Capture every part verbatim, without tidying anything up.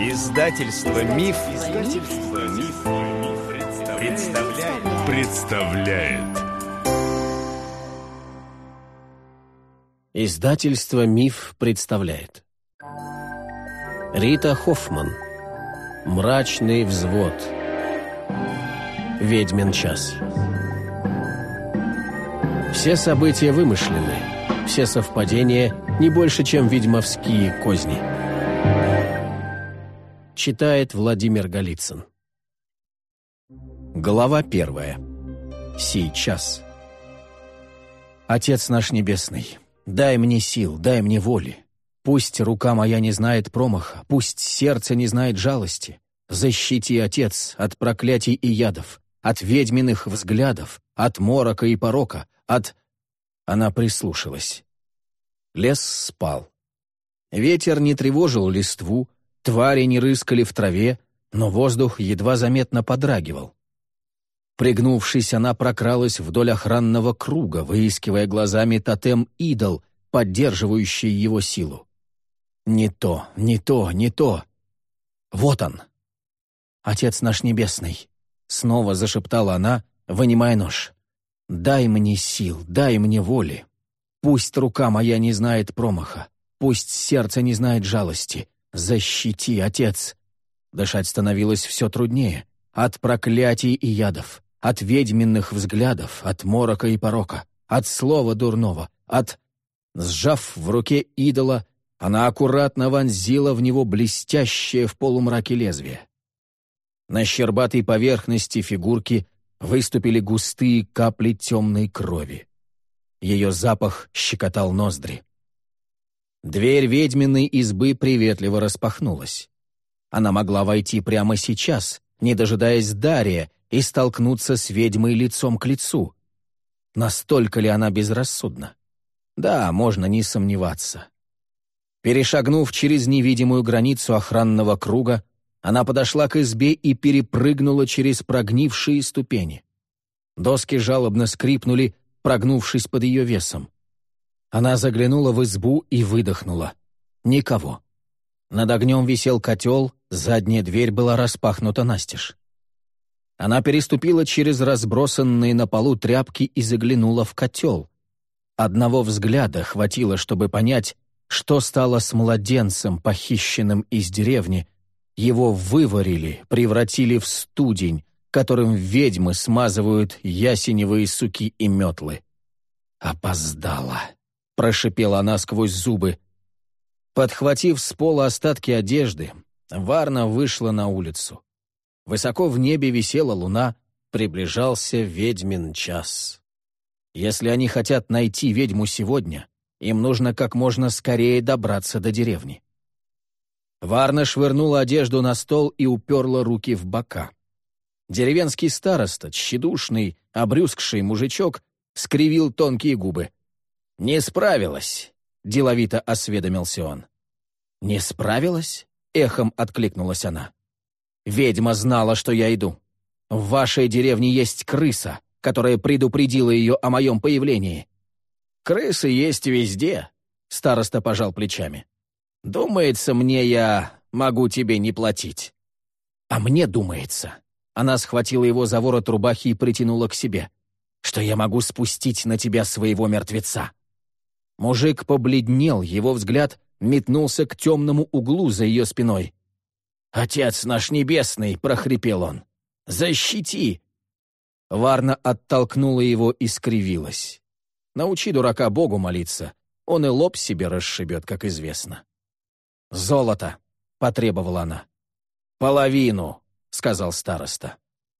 Издательство Миф, Издательство Миф, представляет. представляет. Издательство Миф представляет. Рита Хоффман. Мрачный взвод. Ведьмин час. Все события вымышлены, все совпадения не больше, чем ведьмовские козни. Читает Владимир Голицын. Глава первая. Сейчас. Отец наш небесный, дай мне сил, дай мне воли. Пусть рука моя не знает промаха, пусть сердце не знает жалости. Защити, Отец, от проклятий и ядов, от ведьминых взглядов, от морока и порока, от... Она прислушалась. Лес спал. Ветер не тревожил листву, твари не рыскали в траве, но воздух едва заметно подрагивал. Пригнувшись, она прокралась вдоль охранного круга, выискивая глазами тотем-идол, поддерживающий его силу. Не то, не то, не то. Вот он. «Отец наш небесный», — снова зашептала она, вынимая нож. «Дай мне сил, дай мне воли. Пусть рука моя не знает промаха, пусть сердце не знает жалости. Защити, Отец». Дышать становилось все труднее. От проклятий и ядов, от ведьминных взглядов, от морока и порока, от слова дурного, от... Сжав в руке идола, она аккуратно вонзила в него блестящее в полумраке лезвие. На щербатой поверхности фигурки выступили густые капли темной крови. Ее запах щекотал ноздри. Дверь ведьминой избы приветливо распахнулась. Она могла войти прямо сейчас, не дожидаясь Дария, и столкнуться с ведьмой лицом к лицу. Настолько ли она безрассудна? Да, можно не сомневаться. Перешагнув через невидимую границу охранного круга, она подошла к избе и перепрыгнула через прогнившие ступени. Доски жалобно скрипнули, прогнувшись под ее весом. Она заглянула в избу и выдохнула. Никого. Над огнем висел котел, задняя дверь была распахнута настежь. Она переступила через разбросанные на полу тряпки и заглянула в котел. Одного взгляда хватило, чтобы понять, что стало с младенцем, похищенным из деревни. Его выварили, превратили в студень, которым ведьмы смазывают ясеневые суки и метлы. «Опоздала», — прошипела она сквозь зубы. Подхватив с пола остатки одежды, Варна вышла на улицу. Высоко в небе висела луна, приближался ведьмин час. Если они хотят найти ведьму сегодня, им нужно как можно скорее добраться до деревни. Варна швырнула одежду на стол и уперла руки в бока. Деревенский староста, тщедушный, обрюзгший мужичок, скривил тонкие губы. «Не справилась», — деловито осведомился он. «Не справилась?» — эхом откликнулась она. «Ведьма знала, что я иду. В вашей деревне есть крыса, которая предупредила ее о моем появлении». «Крысы есть везде», — староста пожал плечами. «Думается мне, я могу тебе не платить». «А мне думается». Она схватила его за ворот рубахи и притянула к себе. «Что я могу спустить на тебя своего мертвеца». Мужик побледнел, его взгляд метнулся к темному углу за ее спиной. «Отец наш небесный!» — прохрипел он. «Защити!» Варна оттолкнула его и скривилась. «Научи дурака Богу молиться, он и лоб себе расшибет, как известно». «Золото!» — потребовала она. «Половину!» — сказал староста.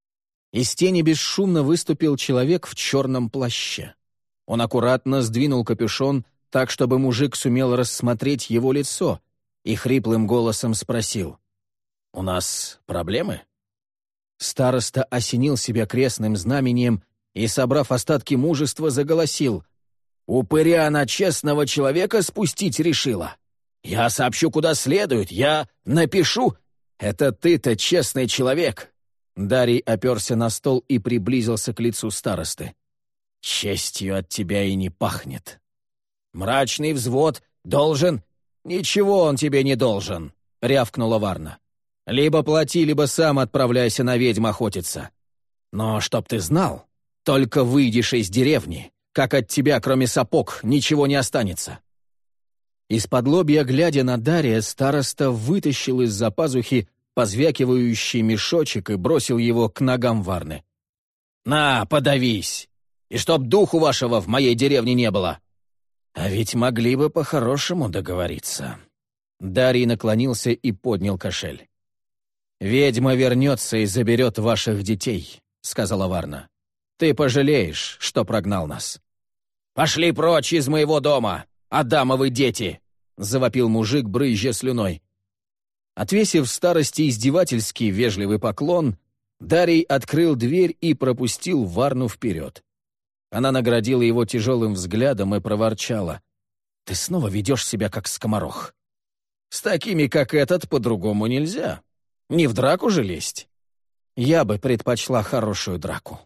Из тени бесшумно выступил человек в черном плаще. Он аккуратно сдвинул капюшон так, чтобы мужик сумел рассмотреть его лицо, и хриплым голосом спросил: «У нас проблемы?» Староста осенил себя крестным знамением и, собрав остатки мужества, заголосил: «Упыря на честного человека спустить решила! Я сообщу, куда следует, я напишу!» «Это ты-то честный человек!» Дарий оперся на стол и приблизился к лицу старосты. «Честью от тебя и не пахнет. Мрачный взвод должен...» «Ничего он тебе не должен», — рявкнула Варна. Либо плати, либо сам отправляйся на ведьм охотиться. Но чтоб ты знал, только выйдешь из деревни, как от тебя, кроме сапог, ничего не останется». Из-под лобья, глядя на Дария, староста вытащил из-за пазухи позвякивающий мешочек и бросил его к ногам Варны. «На, подавись! И чтоб духу вашего в моей деревне не было!» «А ведь могли бы по-хорошему договориться». Дарий наклонился и поднял кошель. «Ведьма вернется и заберет ваших детей», — сказала Варна. «Ты пожалеешь, что прогнал нас». «Пошли прочь из моего дома, Адамовы дети!» — завопил мужик, брызжа слюной. Отвесив старости издевательский вежливый поклон, Дарий открыл дверь и пропустил Варну вперед. Она наградила его тяжелым взглядом и проворчала. «Ты снова ведешь себя, как скоморох. С такими, как этот, по-другому нельзя. Не в драку же лезть. Я бы предпочла хорошую драку».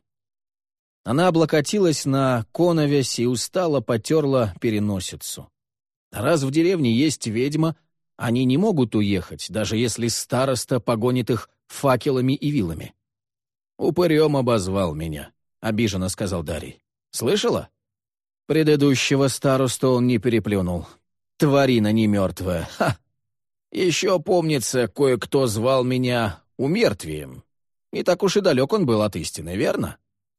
Она облокотилась на коновесь и устало потерла переносицу. Раз в деревне есть ведьма, они не могут уехать, даже если староста погонит их факелами и вилами. «Упырем обозвал меня», — обиженно сказал Дарий. «Слышала?» Предыдущего старосту он не переплюнул. Тварина не мертвая. Ха! Еще, помнится, кое-кто звал меня умертвием. Не так уж и далек он был от истины, верно?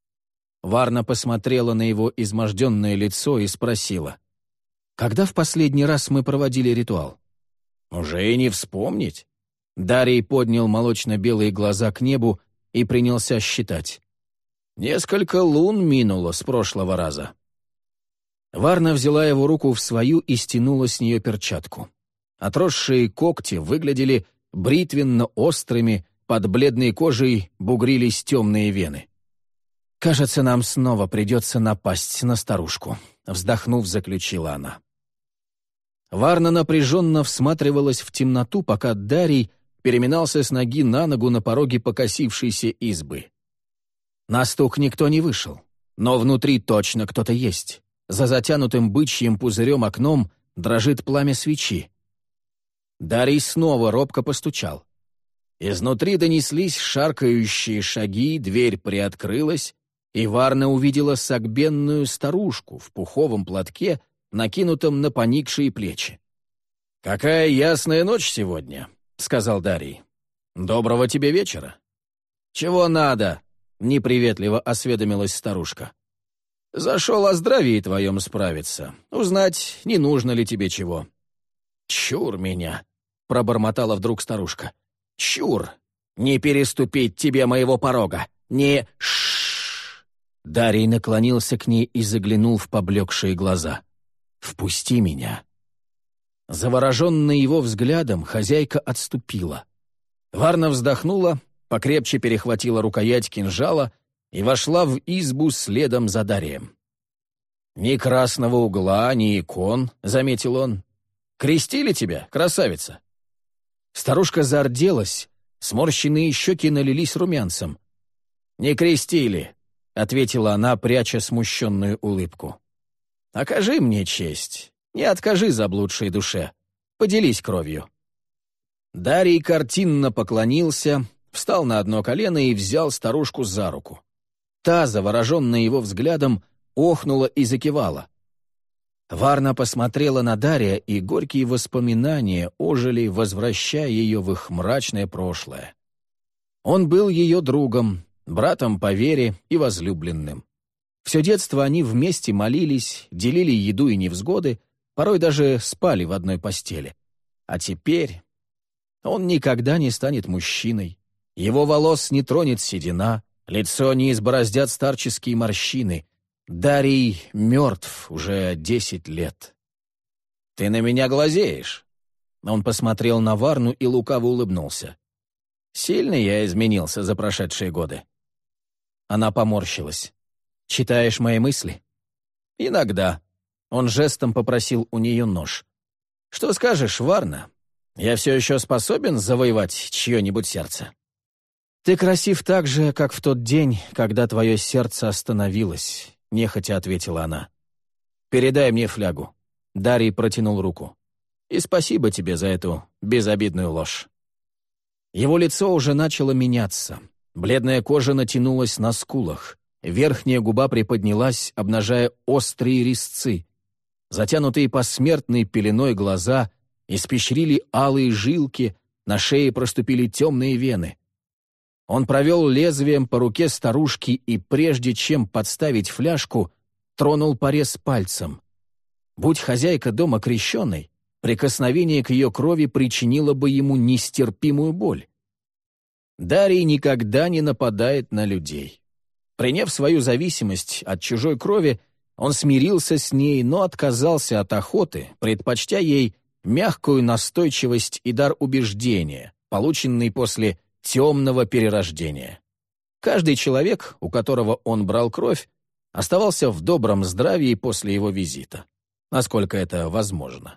Варна посмотрела на его изможденное лицо и спросила. «Когда в последний раз мы проводили ритуал?» «Уже и не вспомнить». Дарий поднял молочно-белые глаза к небу и принялся считать. «Несколько лун минуло с прошлого раза». Варна взяла его руку в свою и стянула с нее перчатку. Отросшие когти выглядели бритвенно-острыми, под бледной кожей бугрились темные вены. «Кажется, нам снова придется напасть на старушку», — вздохнув, заключила она. Варна напряженно всматривалась в темноту, пока Дарий переминался с ноги на ногу на пороге покосившейся избы. На стук никто не вышел, но внутри точно кто-то есть. За затянутым бычьим пузырем окном дрожит пламя свечи. Дарий снова робко постучал. Изнутри донеслись шаркающие шаги, дверь приоткрылась, и Варна увидела согбенную старушку в пуховом платке, накинутом на поникшие плечи. «Какая ясная ночь сегодня», — сказал Дарий. «Доброго тебе вечера». «Чего надо?» — неприветливо осведомилась старушка. «Зашел о здравии твоем справиться, узнать, не нужно ли тебе чего». «Чур меня», — пробормотала вдруг старушка. «Чур! Не переступить тебе моего порога! Не ш-ш-ш!» Дарий наклонился к ней и заглянул в поблекшие глаза. «Впусти меня!» Завороженная его взглядом, хозяйка отступила. Варна вздохнула, покрепче перехватила рукоять кинжала и вошла в избу следом за Дарием. «Ни красного угла, ни икон», — заметил он. «Крестили тебя, красавица?» Старушка зарделась, сморщенные щеки налились румянцем. «Не крестили», — ответила она, пряча смущенную улыбку. «Окажи мне честь, не откажи заблудшей душе, поделись кровью». Дарий картинно поклонился, встал на одно колено и взял старушку за руку. Та, завороженная его взглядом, охнула и закивала. Варна посмотрела на Дария, и горькие воспоминания ожили, возвращая ее в их мрачное прошлое. Он был ее другом, братом по вере и возлюбленным. Все детство они вместе молились, делили еду и невзгоды, порой даже спали в одной постели. А теперь он никогда не станет мужчиной, его волос не тронет седина, лицо не избороздят старческие морщины. Дарий мертв уже десять лет. «Ты на меня глазеешь?» Он посмотрел на Варну и лукаво улыбнулся. «Сильно я изменился за прошедшие годы». Она поморщилась. «Читаешь мои мысли?» «Иногда». Он жестом попросил у нее нож. «Что скажешь, Варна? Я все еще способен завоевать чье-нибудь сердце?» «Ты красив так же, как в тот день, когда твое сердце остановилось», — нехотя ответила она. «Передай мне флягу». Дарий протянул руку. «И спасибо тебе за эту безобидную ложь». Его лицо уже начало меняться. Бледная кожа натянулась на скулах. Верхняя губа приподнялась, обнажая острые резцы. Затянутые посмертной пеленой глаза испещрили алые жилки, на шее проступили темные вены. Он провел лезвием по руке старушки и, прежде чем подставить фляжку, тронул порез пальцем. Будь хозяйка дома крещеной, прикосновение к ее крови причинило бы ему нестерпимую боль. Дарий никогда не нападает на людей. Приняв свою зависимость от чужой крови, он смирился с ней, но отказался от охоты, предпочтя ей мягкую настойчивость и дар убеждения, полученный после темного перерождения. Каждый человек, у которого он брал кровь, оставался в добром здравии после его визита, насколько это возможно.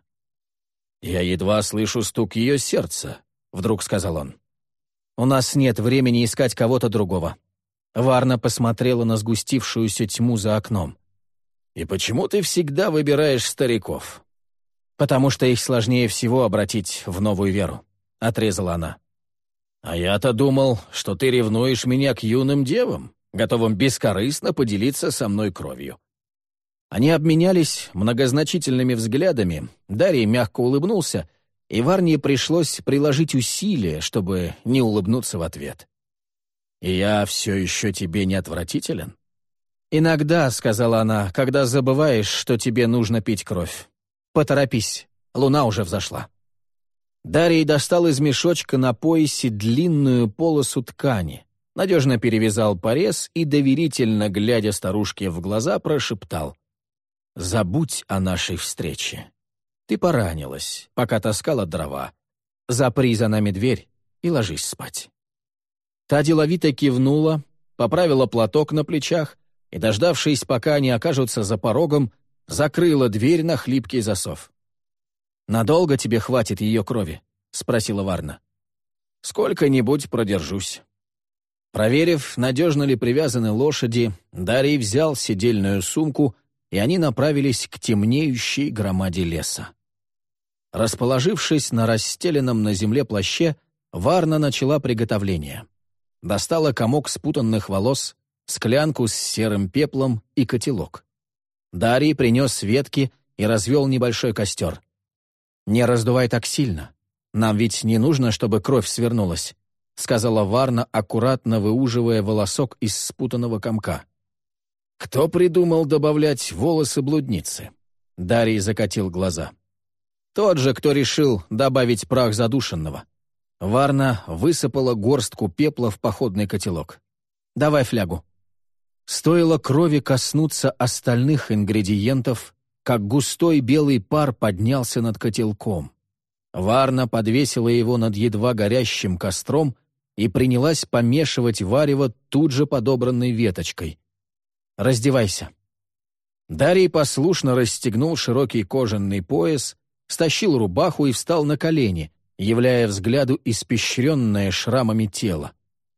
«Я едва слышу стук ее сердца», — вдруг сказал он. «У нас нет времени искать кого-то другого». Варна посмотрела на сгустившуюся тьму за окном. «И почему ты всегда выбираешь стариков?» «Потому что их сложнее всего обратить в новую веру», — отрезала она. «А я-то думал, что ты ревнуешь меня к юным девам, готовым бескорыстно поделиться со мной кровью». Они обменялись многозначительными взглядами, Дарий мягко улыбнулся, и Варне пришлось приложить усилия, чтобы не улыбнуться в ответ. «И я все еще тебе не отвратителен?» «Иногда», — сказала она, — «когда забываешь, что тебе нужно пить кровь. Поторопись, луна уже взошла». Дарий достал из мешочка на поясе длинную полосу ткани, надежно перевязал порез и, доверительно глядя старушке в глаза, прошептал: «Забудь о нашей встрече. Ты поранилась, пока таскала дрова. Запри за нами дверь и ложись спать». Та деловито кивнула, поправила платок на плечах и, дождавшись, пока они окажутся за порогом, закрыла дверь на хлипкий засов. «Надолго тебе хватит ее крови?» — спросила Варна. «Сколько-нибудь продержусь». Проверив, надежно ли привязаны лошади, Дарий взял седельную сумку, и они направились к темнеющей громаде леса. Расположившись на расстеленном на земле плаще, Варна начала приготовление. Достала комок спутанных волос, склянку с серым пеплом и котелок. Дарий принес ветки и развел небольшой костер. «Не раздувай так сильно. Нам ведь не нужно, чтобы кровь свернулась», — сказала Варна, аккуратно выуживая волосок из спутанного комка. «Кто придумал добавлять волосы блудницы?» Дарий закатил глаза. «Тот же, кто решил добавить прах задушенного». Варна высыпала горстку пепла в походный котелок. «Давай флягу». Стоило крови коснуться остальных ингредиентов, как густой белый пар поднялся над котелком. Варна подвесила его над едва горящим костром и принялась помешивать варево тут же подобранной веточкой. «Раздевайся». Дарий послушно расстегнул широкий кожаный пояс, стащил рубаху и встал на колени, являя взгляду испещренное шрамами тело.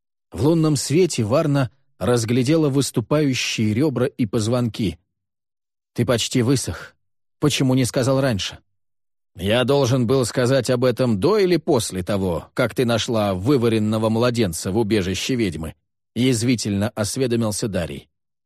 В лунном свете Варна разглядела выступающие ребра и позвонки. «Ты почти высох. Почему не сказал раньше?» «Я должен был сказать об этом до или после того, как ты нашла вываренного младенца в убежище ведьмы», — язвительно осведомился Дарий.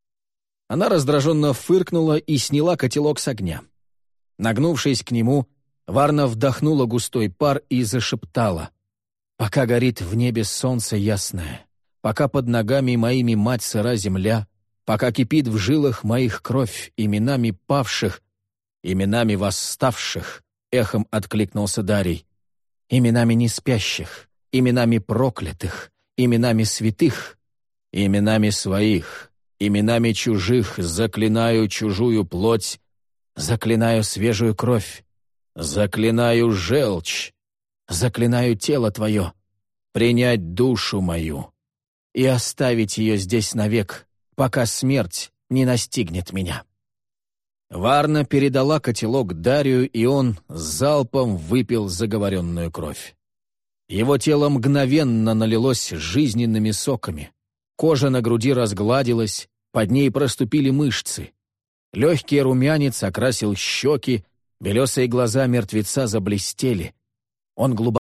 Она раздраженно фыркнула и сняла котелок с огня. Нагнувшись к нему, Варна вдохнула густой пар и зашептала: «Пока горит в небе солнце ясное, пока под ногами моими мать сыра земля, пока кипит в жилах моих кровь именами павших, именами восставших», — эхом откликнулся Дарий, «именами неспящих, именами проклятых, именами святых, именами своих, именами чужих заклинаю чужую плоть, заклинаю свежую кровь, заклинаю желчь, заклинаю тело твое, принять душу мою и оставить ее здесь навек, пока смерть не настигнет меня». Варна передала котелок Дарию, и он с залпом выпил заговоренную кровь. Его тело мгновенно налилось жизненными соками. Кожа на груди разгладилась, под ней проступили мышцы. Легкий румянец окрасил щеки, белесые глаза мертвеца заблестели. Он глубоко